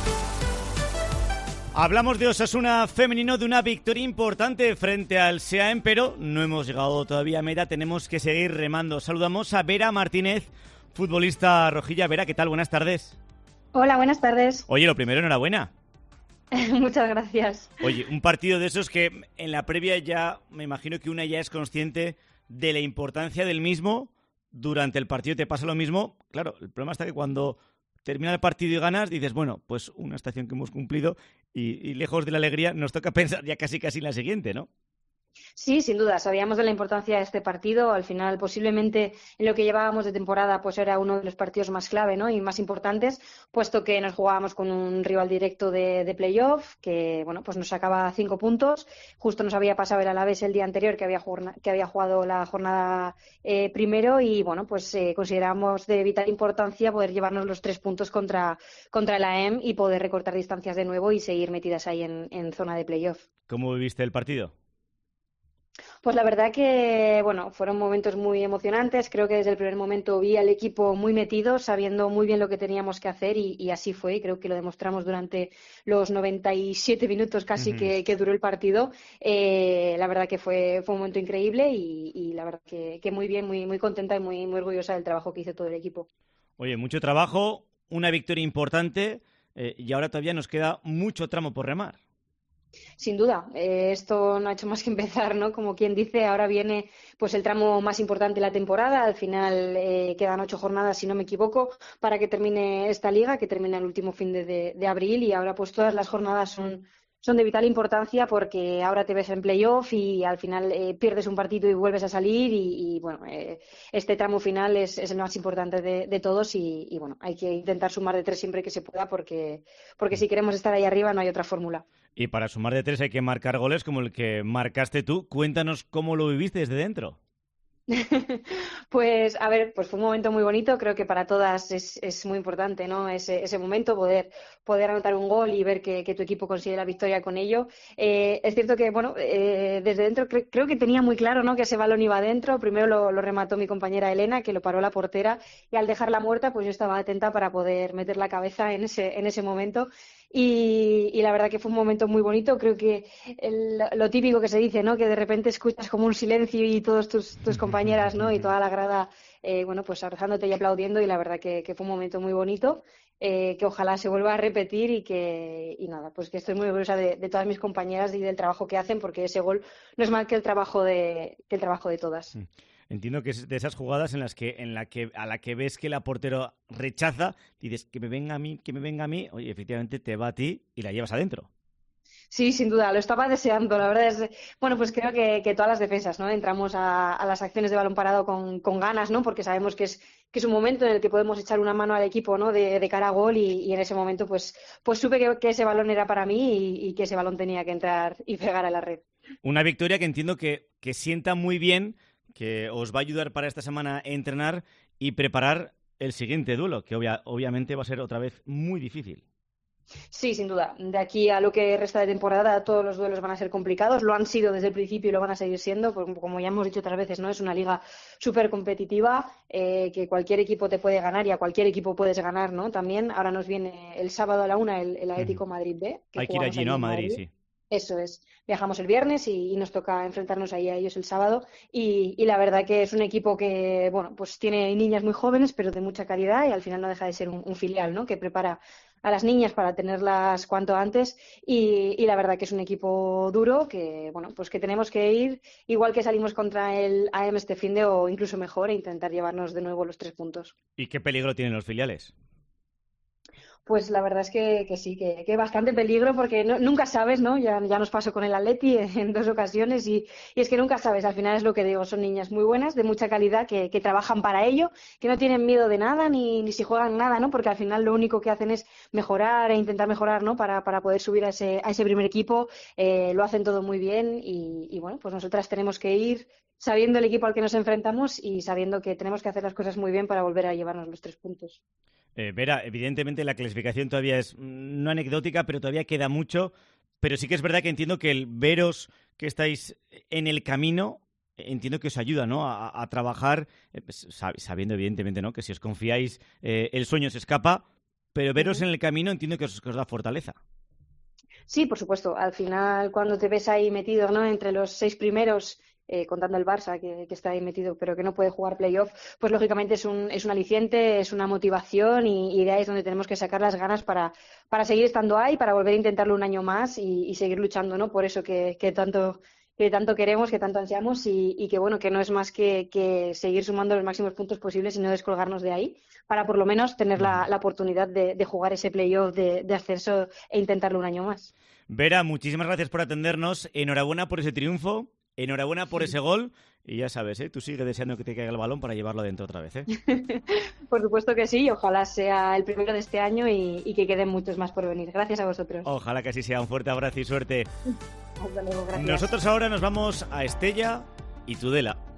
Hablamos de Osasuna femenino, de una victoria importante frente al SEAEM, pero no hemos llegado todavía a meta, tenemos que seguir remando. Saludamos a Vera Martínez, futbolista rojilla. Vera, ¿qué tal? Buenas tardes. Hola, buenas tardes. Oye, lo primero, enhorabuena. Muchas gracias. Oye, un partido de esos que en la previa ya, me imagino que una ya es consciente de la importancia del mismo. Durante el partido te pasa lo mismo. Claro, el problema está que cuando termina el partido y ganas, dices, bueno, pues una estación que hemos cumplido y lejos de la alegría nos toca pensar ya casi en la siguiente, ¿no? Sí, sin duda, sabíamos de la importancia de este partido. Al final, posiblemente en lo que llevábamos de temporada, pues era uno de los partidos más clave, ¿no? Y más importantes, puesto que nos jugábamos con un rival directo de playoff, que bueno, pues nos sacaba 5 puntos. Justo nos había pasado el Alavés el día anterior, que había jugado la jornada primero, y bueno, pues consideramos de vital importancia poder llevarnos los 3 puntos contra el AEM y poder recortar distancias de nuevo y seguir metidas ahí en zona de playoff. ¿Cómo viviste el partido? Pues la verdad que, bueno, fueron momentos muy emocionantes. Creo que desde el primer momento vi al equipo muy metido, sabiendo muy bien lo que teníamos que hacer y así fue. Y creo que lo demostramos durante los 97 minutos casi que duró el partido. La verdad que fue un momento increíble y la verdad que muy bien, muy contenta y muy orgullosa del trabajo que hizo todo el equipo. Oye, mucho trabajo, una victoria importante y ahora todavía nos queda mucho tramo por remar. Sin duda, esto no ha hecho más que empezar, ¿no? Como quien dice, ahora viene pues el tramo más importante de la temporada. Al final quedan 8 jornadas, si no me equivoco, para que termine esta liga, que termina el último fin de abril, y ahora pues todas las jornadas son de vital importancia porque ahora te ves en playoff y al final pierdes un partido y vuelves a salir y bueno, este tramo final es el más importante de todos y bueno, hay que intentar sumar de 3 siempre que se pueda porque si queremos estar ahí arriba no hay otra fórmula. Y para sumar de 3 hay que marcar goles como el que marcaste tú. Cuéntanos cómo lo viviste desde dentro. Pues a ver, pues fue un momento muy bonito, creo que para todas es muy importante, ¿no? Ese momento, poder anotar un gol y ver que tu equipo consigue la victoria con ello. Es cierto que, bueno, desde dentro creo que tenía muy claro, ¿no?, que ese balón iba adentro. Primero lo remató mi compañera Elena, que lo paró la portera, y al dejarla muerta, pues yo estaba atenta para poder meter la cabeza en ese momento. Y la verdad que fue un momento muy bonito. Creo que lo típico que se dice, ¿no?, que de repente escuchas como un silencio y todos tus compañeras, ¿no?, y toda la grada, bueno, pues abrazándote y aplaudiendo, y la verdad que fue un momento muy bonito, que ojalá se vuelva a repetir y nada, pues que estoy muy orgullosa de todas mis compañeras y del trabajo que hacen, porque ese gol no es más que el trabajo de todas. Entiendo que es de esas jugadas a la que ves que la portero rechaza, dices que me venga a mí, oye, efectivamente te va a ti y la llevas adentro. Sí, sin duda, lo estaba deseando. La verdad es, bueno, pues creo que todas las defensas, ¿no?, entramos a las acciones de balón parado con ganas, ¿no?, porque sabemos que es un momento en el que podemos echar una mano al equipo, ¿no?, de cara a gol y en ese momento pues supe que ese balón era para mí y que ese balón tenía que entrar y pegar a la red. Una victoria que entiendo que sienta muy bien, que os va a ayudar para esta semana a entrenar y preparar el siguiente duelo, que obviamente va a ser otra vez muy difícil. Sí, sin duda. De aquí a lo que resta de temporada, todos los duelos van a ser complicados. Lo han sido desde el principio y lo van a seguir siendo, porque como ya hemos dicho otras veces, ¿no?, es una liga súper competitiva, que cualquier equipo te puede ganar y a cualquier equipo puedes ganar, ¿no? También ahora nos viene el sábado a la 1 el Atlético Madrid B. Hay que ir allí, ¿no?, a Madrid, sí. Eso es. Viajamos el viernes y nos toca enfrentarnos ahí a ellos el sábado. Y la verdad que es un equipo que, bueno, pues tiene niñas muy jóvenes, pero de mucha calidad, y al final no deja de ser un filial, ¿no?, que prepara a las niñas para tenerlas cuanto antes. Y la verdad que es un equipo duro que, bueno, pues que tenemos que ir igual que salimos contra el AM este finde o incluso mejor, e intentar llevarnos de nuevo los 3 puntos. ¿Y qué peligro tienen los filiales? Pues la verdad es que sí, que bastante peligro, porque nunca sabes, ¿no? Ya nos pasó con el Atleti en 2 ocasiones y es que nunca sabes. Al final es lo que digo, son niñas muy buenas, de mucha calidad, que trabajan para ello, que no tienen miedo de nada ni si juegan nada, ¿no? Porque al final lo único que hacen es mejorar e intentar mejorar, ¿no?, para poder subir a ese primer equipo. Lo hacen todo muy bien y bueno, pues nosotras tenemos que ir sabiendo el equipo al que nos enfrentamos y sabiendo que tenemos que hacer las cosas muy bien para volver a llevarnos los 3 puntos. Vera, evidentemente la clasificación todavía es no anecdótica, pero todavía queda mucho. Pero sí que es verdad que entiendo que el veros que estáis en el camino, entiendo que os ayuda, ¿no?, a trabajar, sabiendo evidentemente, ¿no?, que si os confiáis el sueño se escapa, pero veros en el camino entiendo que os da fortaleza. Sí, por supuesto. Al final, cuando te ves ahí metido, ¿no?, entre los 6 primeros, contando el Barça, que está ahí metido, pero que no puede jugar playoff, pues lógicamente es un aliciente, es una motivación y de ahí es donde tenemos que sacar las ganas para seguir estando ahí, para volver a intentarlo un año más y seguir luchando, ¿no?, por eso que tanto queremos, que tanto ansiamos y que bueno, que no es más que seguir sumando los máximos puntos posibles y no descolgarnos de ahí, para por lo menos tener la oportunidad de jugar ese playoff de ascenso e intentarlo un año más. Vera, muchísimas gracias por atendernos, enhorabuena por ese triunfo, enhorabuena por ese gol y ya sabes, tú sigue deseando que te caiga el balón para llevarlo adentro otra vez. Por supuesto que sí, ojalá sea el primero de este año y que queden muchos más por venir. Gracias a vosotros. Ojalá que así sea, un fuerte abrazo y suerte. Hasta luego, gracias. Nosotros ahora nos vamos a Estella y Tudela.